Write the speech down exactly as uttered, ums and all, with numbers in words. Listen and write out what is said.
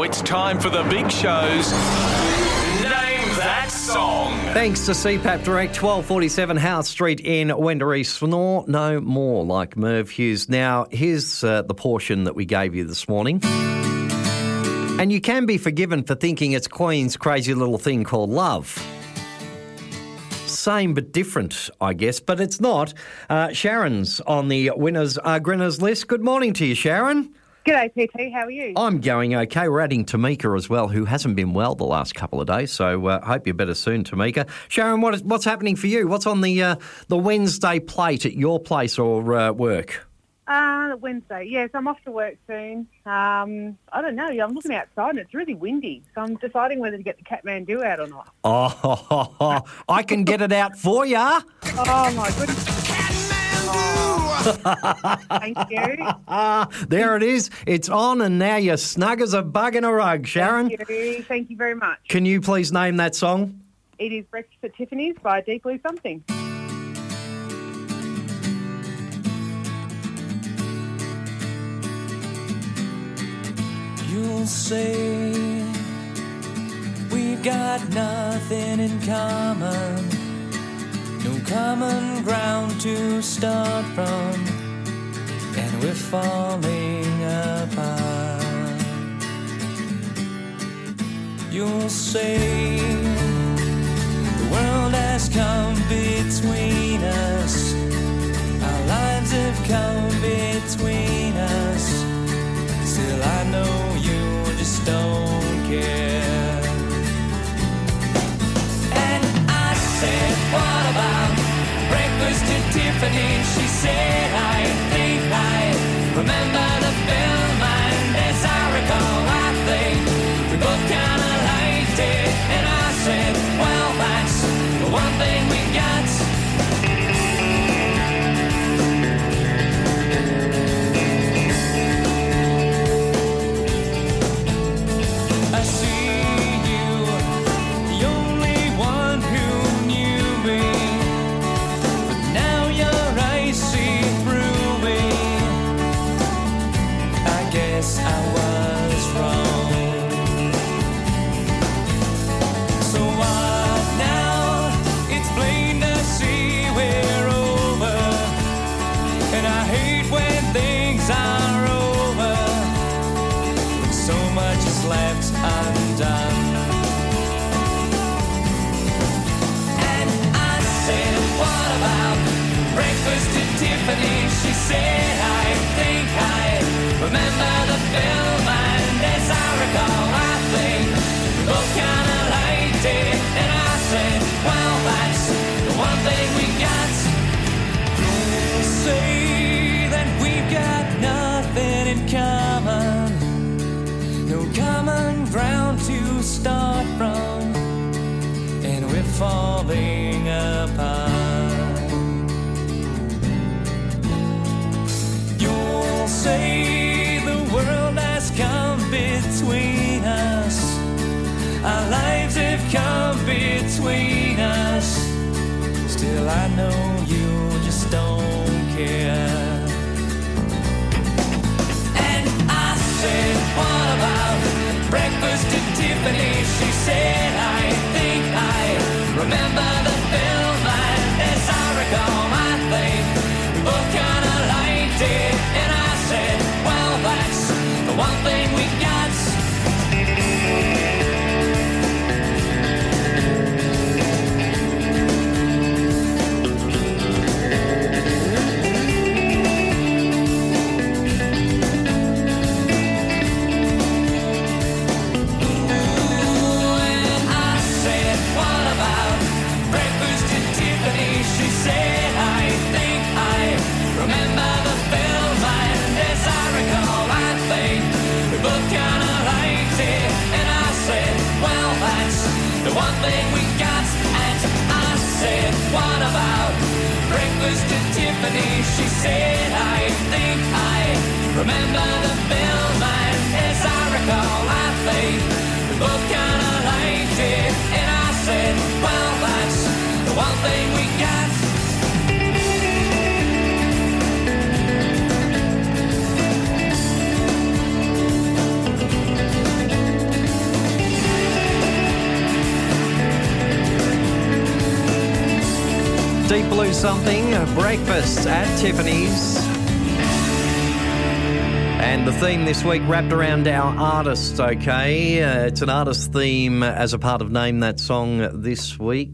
it's time for the big show's Name That Song. Thanks to C PAP Direct, twelve forty-seven House Street in Wendouree. Snore no more, like Merv Hughes. Now, here's uh, the portion that we gave you this morning. And you can be forgiven for thinking it's Queen's crazy little thing called love. Same but different, I guess, but it's not. Uh, Sharon's on the winners are grinners list. Good morning to you, Sharon. G'day, P T. How are you? I'm going okay. We're adding Tamika as well, who hasn't been well the last couple of days, so uh, hope you're better soon, Tamika. Sharon, what is, what's happening for you? What's on the uh, the Wednesday plate at your place or uh, work? Uh, Wednesday, yes. I'm off to work soon. Um, I don't know. I'm looking outside and it's really windy, so I'm deciding whether to get the Kathmandu out or not. Oh, I can get it out for you. Oh, my goodness. Oh, thank you. There it is. It's on and now you're snug as a bug in a rug, Sharon. Thank you. Thank you very much. Can you please name that song? It is Breakfast at Tiffany's by Deep Blue Something. You'll say we've got nothing in common, no common ground to start from, and we're falling apart. You'll say the world has come between us, our lives have come between us. Still I know you just don't care. And I said, what about breakfast at Tiffany's? She said, I think I remember the film, and as I recall, I think we both kinda liked it. And I said, well, that's the one thing we got. Left undone. And I said, what about breakfast at Tiffany's? She said, I think I remember the film, and as I recall, I think we both kinda liked it. And I said, well, that's the one thing we got. Don't say that we've got nothing in common, no common ground to start from, and we're falling apart. You'll say the world has come between us, our lives have come between us. Still I know you just don't care. What about breakfast at Tiffany's? She said, I think I remember the film, and as I recall, I think we both kinda liked it. And I said, well, that's the one thing we got. One thing we got, and I said, what about breakfast at Tiffany's? She said, I think I remember the film, and as I recall, I think we both kinda liked it. And I said, well, that's the one thing we got. Deep Blue Something, Breakfast at Tiffany's. And the theme this week wrapped around our artists, okay? Uh, it's an artist theme as a part of Name That Song this week.